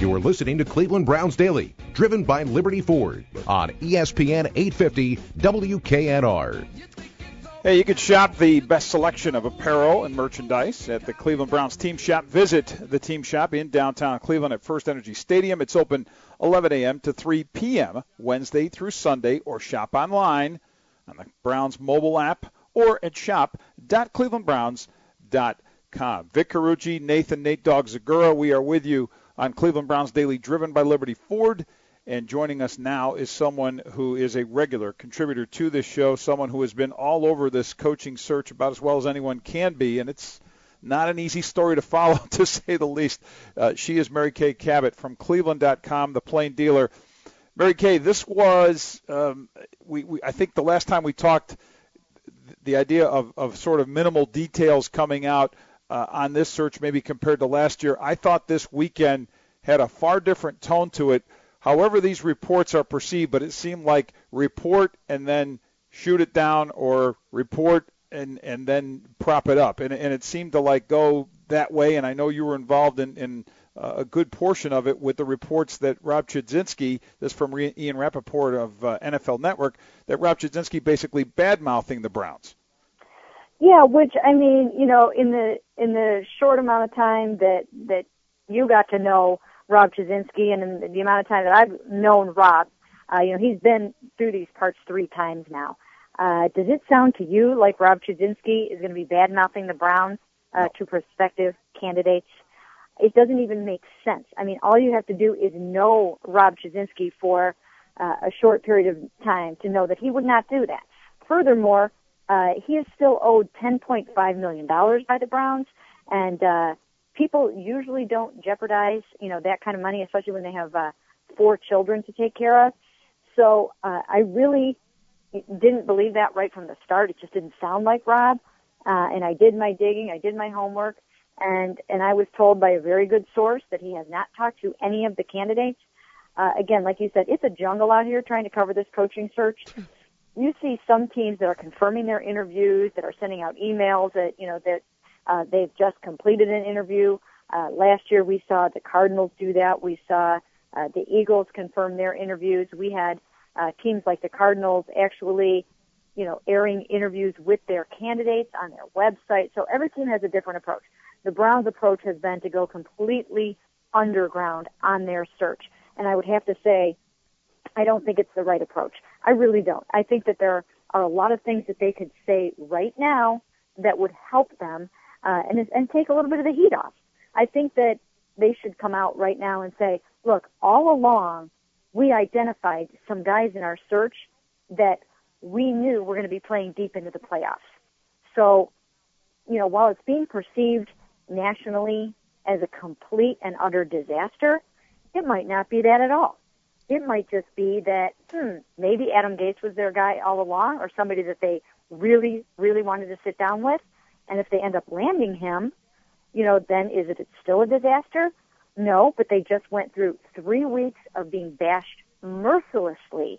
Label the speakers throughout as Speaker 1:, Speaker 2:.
Speaker 1: You are listening to Cleveland Browns Daily, driven by Liberty Ford on ESPN 850 WKNR.
Speaker 2: Hey, you can shop the best selection of apparel and merchandise at the Cleveland Browns Team Shop. Visit the Team Shop in downtown Cleveland at First Energy Stadium. It's open 11 a.m. to 3 p.m. Wednesday through Sunday, or shop online on the Browns mobile app or at shop.clevelandbrowns.com. Vic Carucci, Nate Dog Zagura, we are with you on Cleveland Browns Daily, driven by Liberty Ford. And joining us now is someone who is a regular contributor to this show, someone who has been all over this coaching search about as well as anyone can be, and it's not an easy story to follow, to say the least. She is Mary Kay Cabot from Cleveland.com, the Plain Dealer. Mary Kay, this was, I think the last time we talked, the idea of sort of minimal details coming out on this search maybe compared to last year. I thought this weekend had a far different tone to it. However these reports are perceived, but it seemed like report and then shoot it down, or report and then prop it up. And it seemed to like go that way, and I know you were involved in a good portion of it with the reports that Rob Chudzinski, this from Ian Rappaport of NFL Network, that Rob Chudzinski basically bad-mouthing the Browns.
Speaker 3: Yeah, which, I mean, you know, in the short amount of time that you got to know Rob Chudzinski, and in the amount of time that I've known Rob, you know, he's been through these parts 3 times now. Does it sound to you like Rob Chudzinski is going to be bad-mouthing the Browns to prospective candidates? It doesn't even make sense. I mean, all you have to do is know Rob Chudzinski for a short period of time to know that he would not do that. Furthermore, he is still owed $10.5 million by the Browns, and people usually don't jeopardize, you know, that kind of money, especially when they have 4 children to take care of. So I really didn't believe that right from the start. It just didn't sound like Rob. And I did my digging, I did my homework, and I was told by a very good source that he has not talked to any of the candidates. Again, like you said, it's a jungle out here trying to cover this coaching search. You see some teams that are confirming their interviews, that are sending out emails that, you know, that they've just completed an interview. Last year we saw the Cardinals do that. We saw the Eagles confirm their interviews. We had teams like the Cardinals actually, you know, airing interviews with their candidates on their website. So every team has a different approach. The Browns' approach has been to go completely underground on their search. And I would have to say, I don't think it's the right approach. I really don't. I think that there are a lot of things that they could say right now that would help them and take a little bit of the heat off. I think that they should come out right now and say, look, all along we identified some guys in our search that we knew were going to be playing deep into the playoffs. So, you know, while it's being perceived nationally as a complete and utter disaster, it might not be that at all. It might just be that, maybe Adam Gase was their guy all along, or somebody that they really, really wanted to sit down with. And if they end up landing him, you know, then is it still a disaster? No, but they just went through 3 weeks of being bashed mercilessly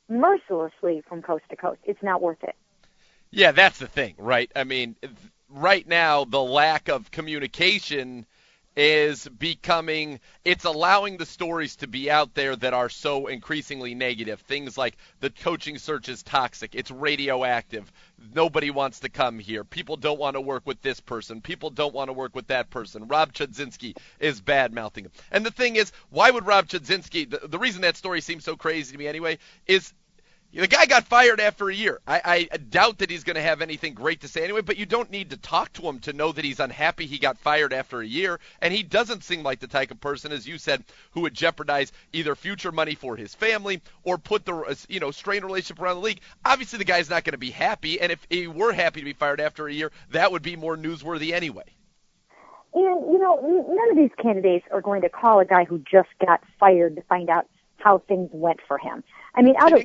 Speaker 3: from coast to coast. It's not worth it.
Speaker 4: Yeah, that's the thing, right? I mean, right now, the lack of communication is becoming, it's allowing the stories to be out there that are so increasingly negative. Things like the coaching search is toxic, it's radioactive, nobody wants to come here, people don't want to work with this person, people don't want to work with that person, Rob Chudzinski is bad-mouthing him. And the thing is, why would Rob Chudzinski, the reason that story seems so crazy to me anyway, is the guy got fired after a year. I doubt that he's going to have anything great to say anyway, but you don't need to talk to him to know that he's unhappy he got fired after a year. And he doesn't seem like the type of person, as you said, who would jeopardize either future money for his family or put the, strained relationship around the league. Obviously, the guy's not going to be happy, and if he were happy to be fired after a year, that would be more newsworthy anyway.
Speaker 3: And, you know, none of these candidates are going to call a guy who just got fired to find out how things went for him. I mean, out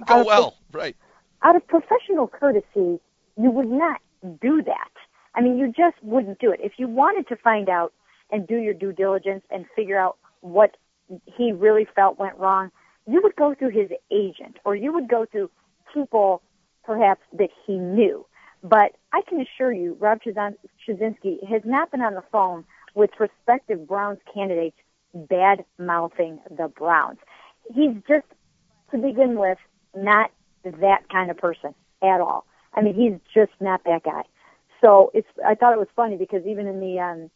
Speaker 3: of professional courtesy, you would not do that. I mean, you just wouldn't do it. If you wanted to find out and do your due diligence and figure out what he really felt went wrong, you would go through his agent, or you would go through people perhaps that he knew. But I can assure you, Rob Chudzinski has not been on the phone with prospective Browns candidates bad-mouthing the Browns. He's just, to begin with, not that kind of person at all. I mean, he's just not that guy. So I thought it was funny because even in the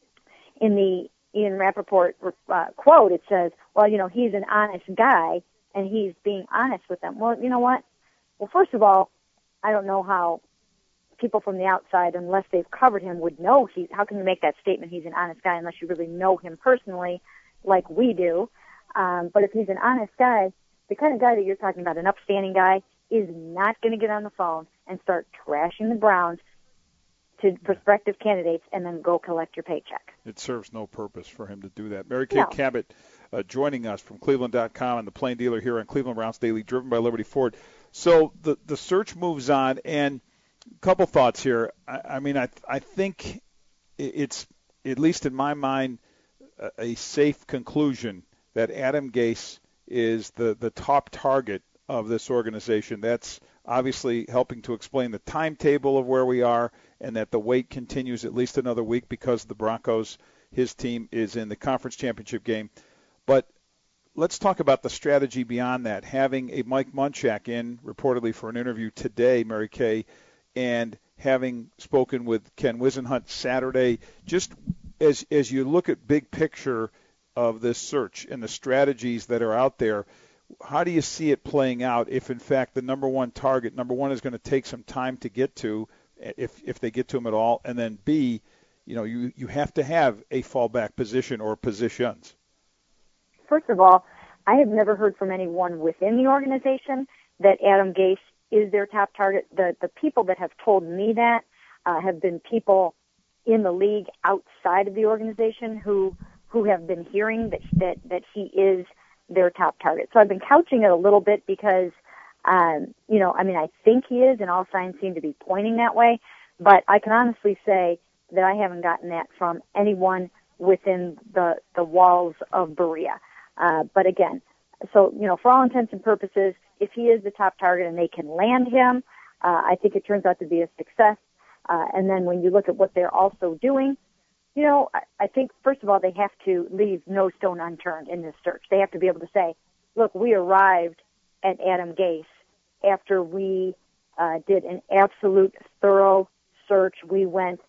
Speaker 3: Ian Rappaport quote, it says, well, you know, he's an honest guy and he's being honest with them. Well, you know what? Well, first of all, I don't know how people from the outside, unless they've covered him, would know how can you make that statement he's an honest guy unless you really know him personally like we do. But if he's an honest guy, the kind of guy that you're talking about, an upstanding guy, is not going to get on the phone and start trashing the Browns to prospective candidates and then go collect your paycheck.
Speaker 2: It serves no purpose for him to do that. Mary Kay Cabot joining us from Cleveland.com and the Plain Dealer here on Cleveland Browns Daily, driven by Liberty Ford. So the search moves on, and a couple thoughts here. I mean, I think it's, at least in my mind, a safe conclusion that Adam Gase is the top target of this organization. That's obviously helping to explain the timetable of where we are, and that the wait continues at least another week because the Broncos, his team, is in the conference championship game. But let's talk about the strategy beyond that. Having a Mike Munchak in reportedly for an interview today, Mary Kay, and having spoken with Ken Wisenhunt Saturday, just as you look at big picture of this search and the strategies that are out there, how do you see it playing out if, in fact, the number one is going to take some time to get to, if they get to him at all, and then B, you know, you have to have a fallback position or positions?
Speaker 3: First of all, I have never heard from anyone within the organization that Adam Gase is their top target. The people that have told me that have been people in the league outside of the organization who have been hearing that he is their top target. So I've been couching it a little bit because, you know, I mean, I think he is, and all signs seem to be pointing that way. But I can honestly say that I haven't gotten that from anyone within the walls of Berea. But again, so, you know, for all intents and purposes, if he is the top target and they can land him, I think it turns out to be a success. And then when you look at what they're also doing, you know, I think, first of all, they have to leave no stone unturned in this search. They have to be able to say, look, we arrived at Adam Gase after we did an absolute thorough search. We went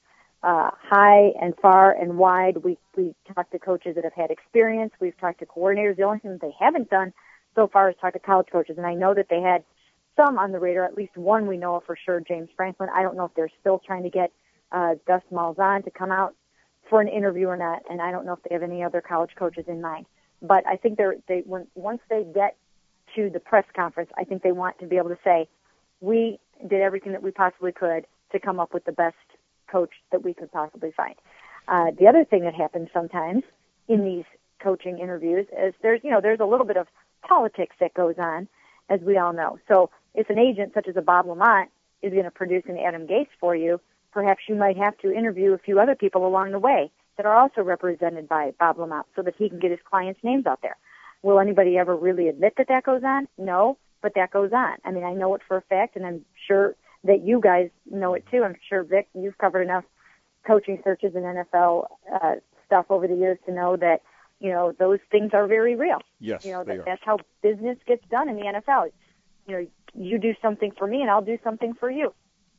Speaker 3: high and far and wide. We talked to coaches that have had experience. We've talked to coordinators. The only thing that they haven't done so far is talk to college coaches. And I know that they had some on the radar, at least one we know for sure, James Franklin. I don't know if they're still trying to get Gus Malzahn to come out for an interview or not, and I don't know if they have any other college coaches in mind. But I think once they get to the press conference, I think they want to be able to say, we did everything that we possibly could to come up with the best coach that we could possibly find. The other thing that happens sometimes in these coaching interviews is there's a little bit of politics that goes on, as we all know. So if an agent such as a Bob Lamont is going to produce an Adam Gase for you, perhaps you might have to interview a few other people along the way that are also represented by Bob Lamont so that he can get his clients' names out there. Will anybody ever really admit that that goes on? No, but that goes on. I mean, I know it for a fact, and I'm sure that you guys know it too. I'm sure, Vic, you've covered enough coaching searches and NFL stuff over the years to know that, you know, those things are very real.
Speaker 2: Yes,
Speaker 3: you know,
Speaker 2: they are.
Speaker 3: That's how business gets done in the NFL. You know, you do something for me and I'll do something for you.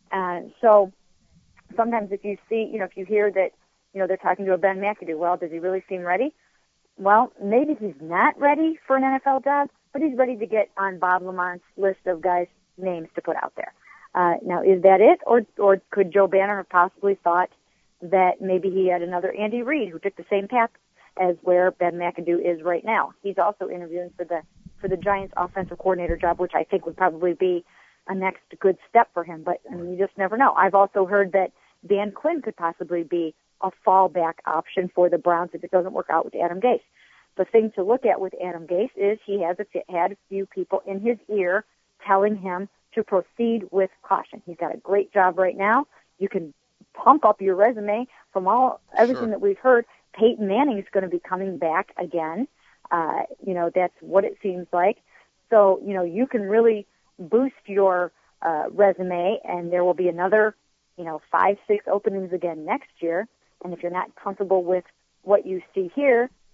Speaker 3: So sometimes if you see, you know, if you hear that, you know, they're talking to a Ben McAdoo, well, does he really seem ready? Well, maybe he's not ready for an NFL job, but he's ready to get on Bob Lamont's list of guys' names to put out there. Now, is that it? Or could Joe Banner have possibly thought that maybe he had another Andy Reid who took the same path as where Ben McAdoo is right now? He's also interviewing for the Giants offensive coordinator job, which I think would probably be a next good step for him. But I mean, you just never know. I've also heard that Dan Quinn could possibly be a fallback option for the Browns if it doesn't work out with Adam Gase. The thing to look at with Adam Gase is he has had a few people in his ear telling him to proceed with caution. He's got a great job right now. You can pump up your resume from everything that we've heard. Peyton Manning is going to be coming back again. You know, that's what it seems like. So, you know, you can really boost your resume, and there will be another, 5-6 openings again next year. And if you're not comfortable with what you see here,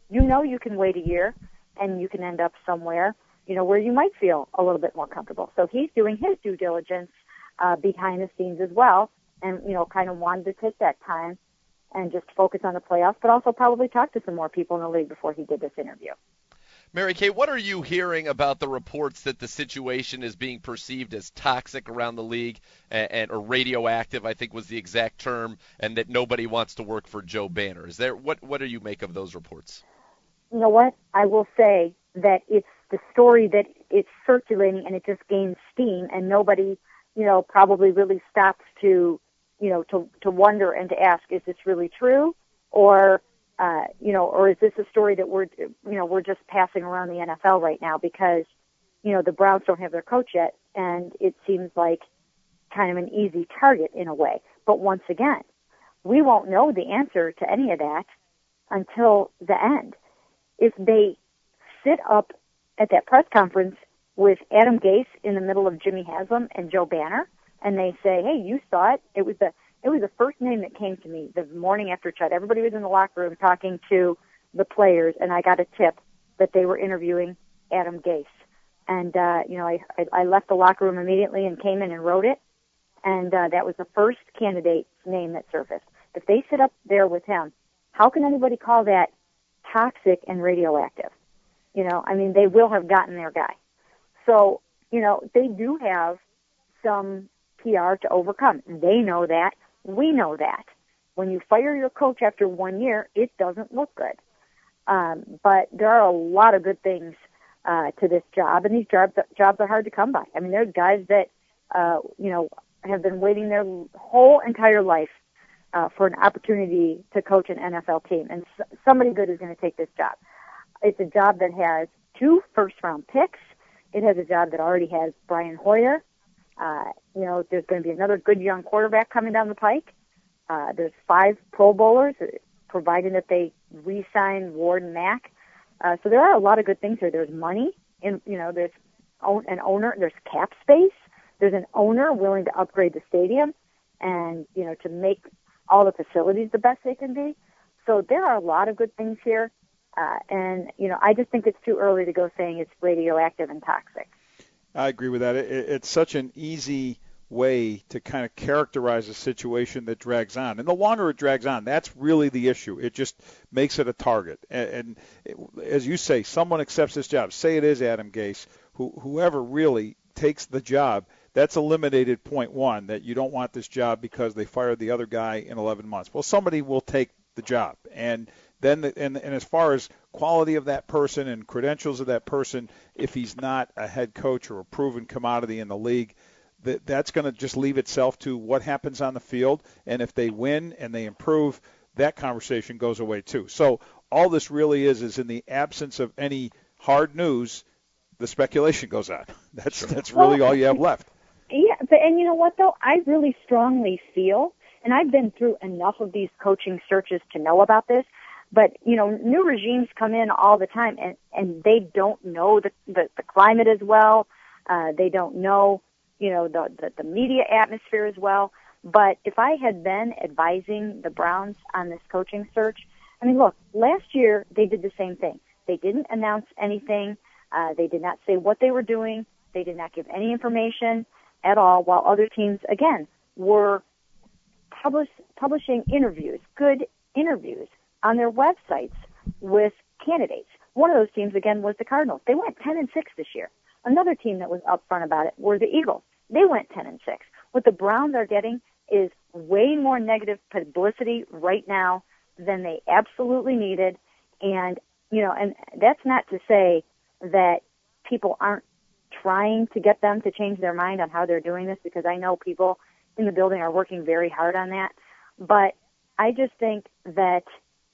Speaker 3: you know you can wait a year and you can end up somewhere, where you might feel a little bit more comfortable. So he's doing his due diligence behind the scenes as well, and, kind of wanted to take that time and just focus on the playoffs, but also probably talk to some more people in the league before he did this interview.
Speaker 4: Mary Kay, what are you hearing about the reports that the situation is being perceived as toxic around the league or radioactive, I think was the exact term, and that nobody wants to work for Joe Banner? What do you make of those reports?
Speaker 3: You know what? I will say that it's the story that it's circulating and it just gains steam, and nobody, probably really stops to wonder and to ask, is this really true? Or is this a story that we're just passing around the NFL right now because, the Browns don't have their coach yet, and it seems like kind of an easy target in a way. But once again, we won't know the answer to any of that until the end. If they sit up at that press conference with Adam Gase in the middle of Jimmy Haslam and Joe Banner, and they say, hey, you saw it. It was the first name that came to me the morning after Chud. Everybody was in the locker room talking to the players, and I got a tip that they were interviewing Adam Gase. And, I left the locker room immediately and came in and wrote it, and that was the first candidate's name that surfaced. If they sit up there with him, how can anybody call that toxic and radioactive? They will have gotten their guy. So, they do have some PR to overcome. They know that. We know that. When you fire your coach after 1 year, it doesn't look good. But there are a lot of good things to this job, and these jobs are hard to come by. There's guys that, have been waiting their whole entire life for an opportunity to coach an NFL team, and somebody good is going to take this job. It's a job that has 2 first-round picks. It has a job that already has Brian Hoyer. There's going to be another good young quarterback coming down the pike. There's 5 Pro Bowlers, providing that they re-sign Ward and Mack. So there are a lot of good things here. There's money, there's an owner, there's cap space. There's an owner willing to upgrade the stadium and, to make all the facilities the best they can be. So there are a lot of good things here. And I just think it's too early to go saying it's radioactive and toxic.
Speaker 2: I agree with that. It's such an easy way to kind of characterize a situation that drags on. And the longer it drags on, that's really the issue. It just makes it a target. And as you say, someone accepts this job. Say it is Adam Gase. Whoever really takes the job, that's eliminated point 1, that you don't want this job because they fired the other guy in 11 months. Well, somebody will take the job. And then, and as far as quality of that person and credentials of that person, if he's not a head coach or a proven commodity in the league, that's going to just leave itself to what happens on the field. And if they win and they improve, that conversation goes away too. So all this really is in the absence of any hard news, the speculation goes on. That's really all you have left.
Speaker 3: Yeah, and you know what, though? I really strongly feel, and I've been through enough of these coaching searches to know about this, but, new regimes come in all the time, and they don't know the climate as well. They don't know, the media atmosphere as well. But if I had been advising the Browns on this coaching search, look, last year they did the same thing. They didn't announce anything. They did not say what they were doing. They did not give any information at all, while other teams, again, were publishing interviews, good interviews, on their websites with candidates. One of those teams, again, was the Cardinals. They went 10-6 this year. Another team that was upfront about it were the Eagles. They went 10-6. What the Browns are getting is way more negative publicity right now than they absolutely needed. And, and that's not to say that people aren't trying to get them to change their mind on how they're doing this, because I know people in the building are working very hard on that. But I just think that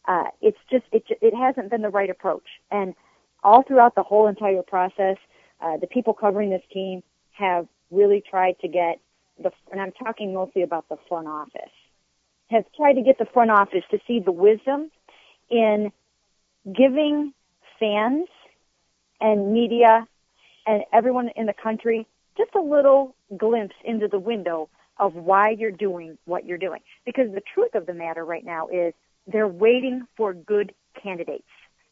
Speaker 3: it hasn't been the right approach. And all throughout the whole entire process, the people covering this team have really tried to get and I'm talking mostly about the front office, have tried to get the front office to see the wisdom in giving fans and media and everyone in the country just a little glimpse into the window of why you're doing what you're doing. Because the truth of the matter right now is they're waiting for good candidates.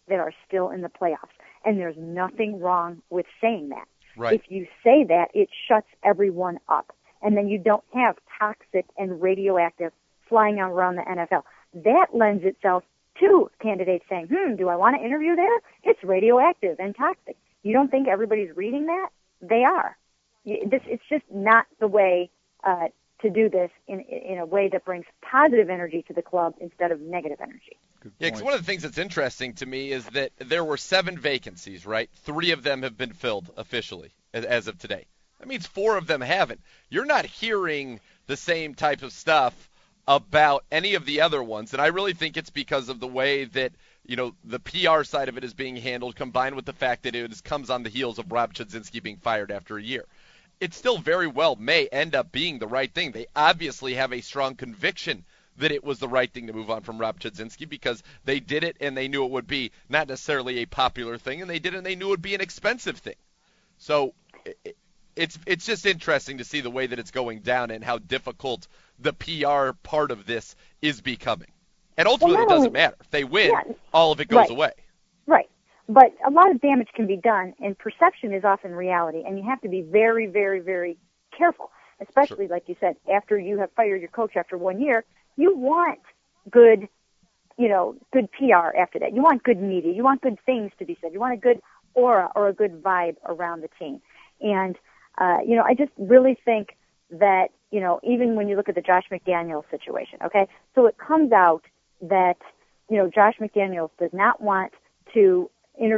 Speaker 3: that are still in the playoffs. And there's nothing wrong with saying that.
Speaker 4: Right.
Speaker 3: If you say that, it shuts everyone up. And then you don't have toxic and radioactive flying around the NFL. That lends itself to candidates saying, do I want to interview there? It's radioactive and toxic. You don't think everybody's reading that? They are. It's just not the way to do this in a way that brings positive energy to the club instead of negative energy.
Speaker 4: Yeah, because one of the things that's interesting to me is that there were 7 vacancies, right? 3 of them have been filled officially as of today. That means 4 of them haven't. You're not hearing the same type of stuff about any of the other ones, and I really think it's because of the way that, the PR side of it is being handled, combined with the fact that it comes on the heels of Rob Chudzinski being fired after a year. It still very well may end up being the right thing. They obviously have a strong conviction that it was the right thing to move on from Rob Chudzinski because they did it and they knew it would be not necessarily a popular thing, and they did it and they knew it would be an expensive thing. So it's just interesting to see the way that it's going down and how difficult the PR part of this is becoming. And ultimately, it doesn't matter. If they win, all of it goes away.
Speaker 3: Right. But a lot of damage can be done, and perception is often reality, and you have to be very, very, very careful, especially, like you said, after you have fired your coach after 1 year. You want good PR after that. You want good media. You want good things to be said. You want a good aura or a good vibe around the team. And, I just really think that, even when you look at the Josh McDaniels situation, okay, so it comes out that, Josh McDaniels does not want to,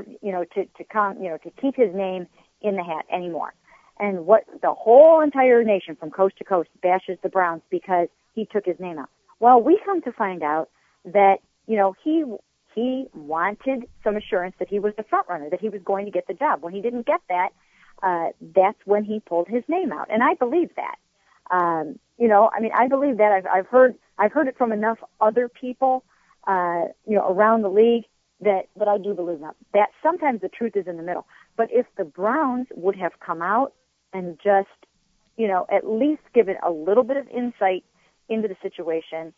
Speaker 3: to keep his name in the hat anymore. And what the whole entire nation from coast to coast bashes the Browns because he took his name out. Well, we come to find out that, he wanted some assurance that he was the front runner, that he was going to get the job. When he didn't get that, that's when he pulled his name out. And I believe that. I believe that. I've heard it from enough other people, around the league that I do believe that sometimes the truth is in the middle. But if the Browns would have come out and just, at least give it a little bit of insight into the situation,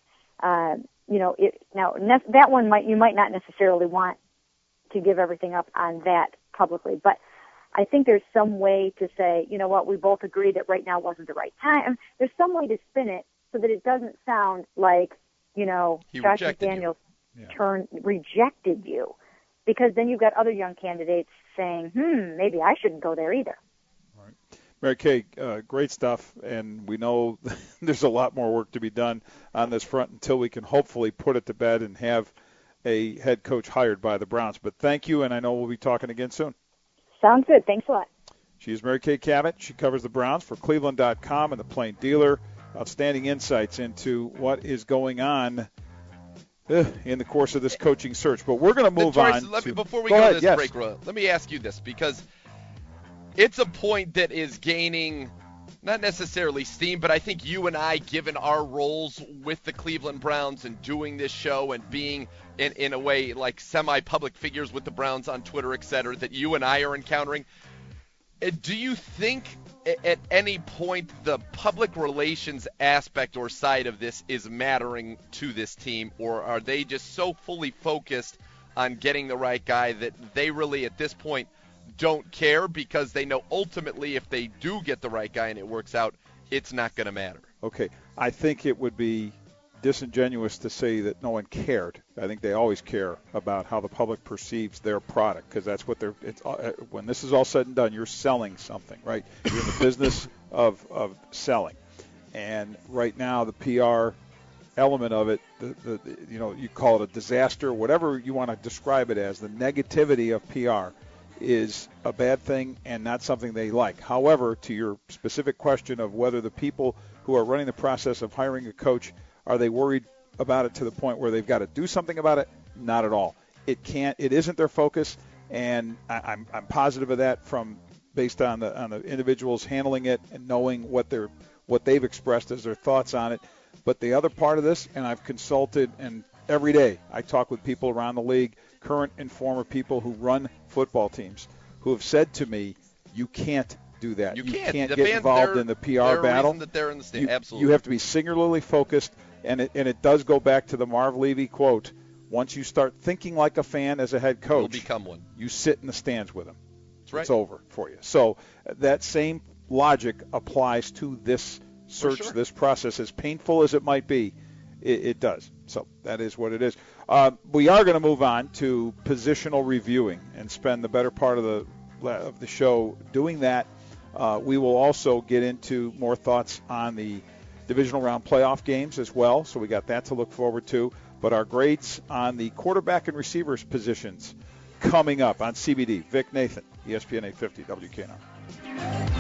Speaker 3: that one you might not necessarily want to give everything up on that publicly, but I think there's some way to say, you know what, we both agree that right now wasn't the right time. There's some way to spin it so that it doesn't sound like, Josh McDaniels rejected you, because then you've got other young candidates saying, maybe I shouldn't go there either.
Speaker 2: All right. Mary Kay, great stuff, and we know there's a lot more work to be done on this front until we can hopefully put it to bed and have a head coach hired by the Browns. But thank you, and I know we'll be talking again soon.
Speaker 3: Sounds good. Thanks a lot.
Speaker 2: She is Mary Kay Cabot. She covers the Browns for Cleveland.com and the Plain Dealer. Outstanding insights into what is going on in the course of this coaching search. But we're going to move on.
Speaker 4: Before we go to this break, let me ask you this, because it's a point that is gaining not necessarily steam, but I think you and I, given our roles with the Cleveland Browns and doing this show and being in a way like semi-public figures with the Browns on Twitter, et cetera, that you and I are encountering, do you think at any point the public relations aspect or side of this is mattering to this team, or are they just so fully focused on getting the right guy that they really at this point don't care, because they know ultimately if they do get the right guy and it works out, it's not going to matter?
Speaker 2: Okay, I think it would be disingenuous to say that no one cared. I think they always care about how the public perceives their product, because that's what they're. When this is all said and done, you're selling something, right? You're in the business of selling, and right now the PR element of it, you call it a disaster, whatever you want to describe it as, the negativity of PR is a bad thing and not something they like. However, to your specific question of whether the people who are running the process of hiring a coach, are they worried about it to the point where they've got to do something about it? Not at all. It isn't their focus, and I'm positive of that based on the individuals handling it and knowing what they've expressed as their thoughts on it. But the other part of this, and I've consulted, and every day I talk with people around the league, current and former people who run football teams, who have said to me, you can't do that. You can't get involved in the PR battle.
Speaker 4: That they're in the Absolutely.
Speaker 2: You have to be singularly focused, and it does go back to the Marv Levy quote, Once you start thinking like a fan as a head coach,
Speaker 4: You'll become one.
Speaker 2: You sit in the stands with them.
Speaker 4: That's right.
Speaker 2: It's over for you. So that same logic applies to this search,
Speaker 4: sure.
Speaker 2: this process. As painful as it might be, it does. So that is what it is. We are going to move on to positional reviewing and spend the better part of the show doing that. We will also get into more thoughts on the divisional round playoff games as well, so we got that to look forward to. But our grades on the quarterback and receivers positions coming up on CBD. Vic Nathan, ESPN 850 WKNR.